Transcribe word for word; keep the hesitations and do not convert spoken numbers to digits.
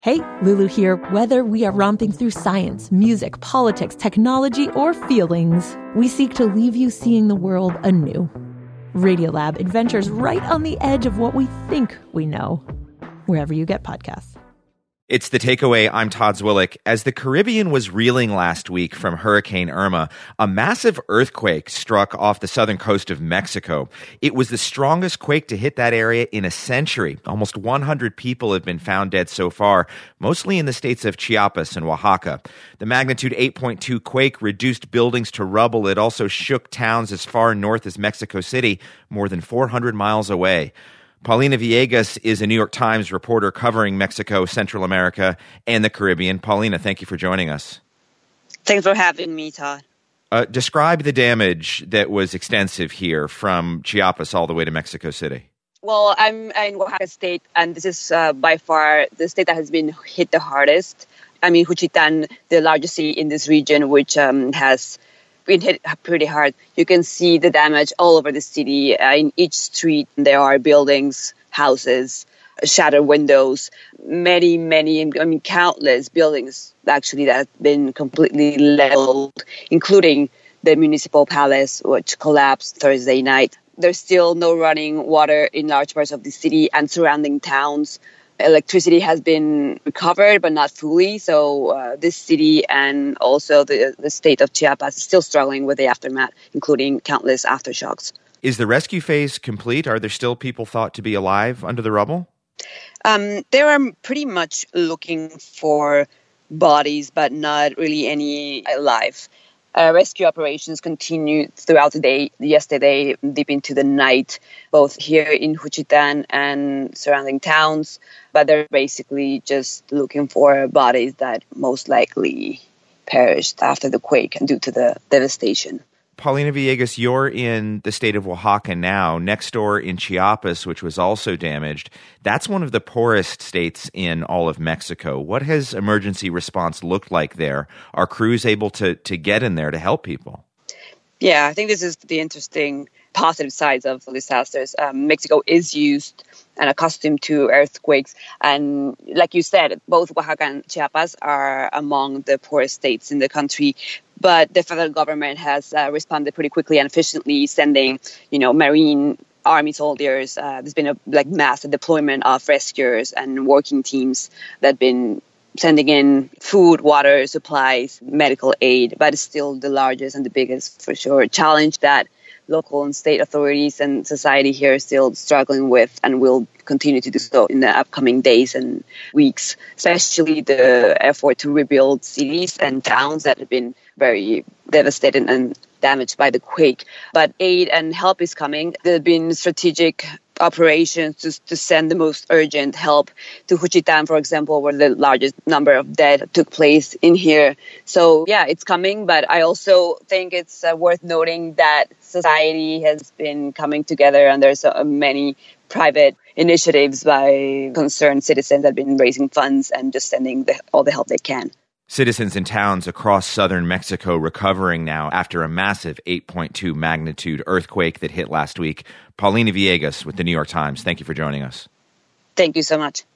Hey, Lulu here. Whether we are romping through science, music, politics, technology, or feelings, we seek to leave you seeing the world anew. Radiolab adventures right on the edge of what we think we know, wherever you get podcasts. It's The Takeaway. I'm Todd Zwillich. As the Caribbean was reeling last week from Hurricane Irma, a massive earthquake struck off the southern coast of Mexico. It was the strongest quake to hit that area in a century. Almost one hundred people have been found dead so far, mostly in the states of Chiapas and Oaxaca. The magnitude eight point two quake reduced buildings to rubble. It also shook towns as far north as Mexico City, more than four hundred miles away. Paulina Villegas is a New York Times reporter covering Mexico, Central America, and the Caribbean. Paulina, thank you for joining us. Thanks for having me, Todd. Uh, describe the damage that was extensive here from Chiapas all the way to Mexico City. Well, I'm in Oaxaca State, and this is uh, by far the state that has been hit the hardest. I mean, Juchitán, the largest city in this region, which um, has been hit pretty hard. You can see the damage all over the city. Uh, in each street, there are buildings, houses, shattered windows, many, many, I mean, countless buildings actually that have been completely leveled, including the municipal palace, which collapsed Thursday night. There's still no running water in large parts of the city and surrounding towns. Electricity has been recovered, but not fully. So uh, this city and also the, the state of Chiapas is still struggling with the aftermath, including countless aftershocks. Is the rescue phase complete? Are there still people thought to be alive under the rubble? Um, they are pretty much looking for bodies, but not really any alive. Uh, rescue operations continued throughout the day, yesterday, deep into the night, both here in Juchitán and surrounding towns. But they're basically just looking for bodies that most likely perished after the quake and due to the devastation. Paulina Villegas, you're in the state of Oaxaca now, next door in Chiapas, which was also damaged. That's one of the poorest states in all of Mexico. What has emergency response looked like there? Are crews able to, to get in there to help people? Yeah, I think this is the interesting positive sides of disasters. Um, Mexico is used and accustomed to earthquakes. And like you said, both Oaxaca and Chiapas are among the poorest states in the country. But the federal government has uh, responded pretty quickly and efficiently, sending, you know, Marine Army soldiers. Uh, there's been a like massive deployment of rescuers and working teams that have been sending in food, water, supplies, medical aid. But it's still the largest and the biggest, for sure, challenge that local and state authorities and society here are still struggling with and will continue to do so in the upcoming days and weeks, especially the effort to rebuild cities and towns that have been very devastated and damaged by the quake. But aid and help is coming. There have been strategic operations to, to send the most urgent help to Juchitán, for example, where the largest number of dead took place in here. So, yeah, it's coming. But I also think it's uh, worth noting that society has been coming together and there's uh, many private initiatives by concerned citizens that have been raising funds and just sending the, all the help they can. Citizens in towns across southern Mexico recovering now after a massive eight point two magnitude earthquake that hit last week. Paulina Villegas with the New York Times. Thank you for joining us. Thank you so much.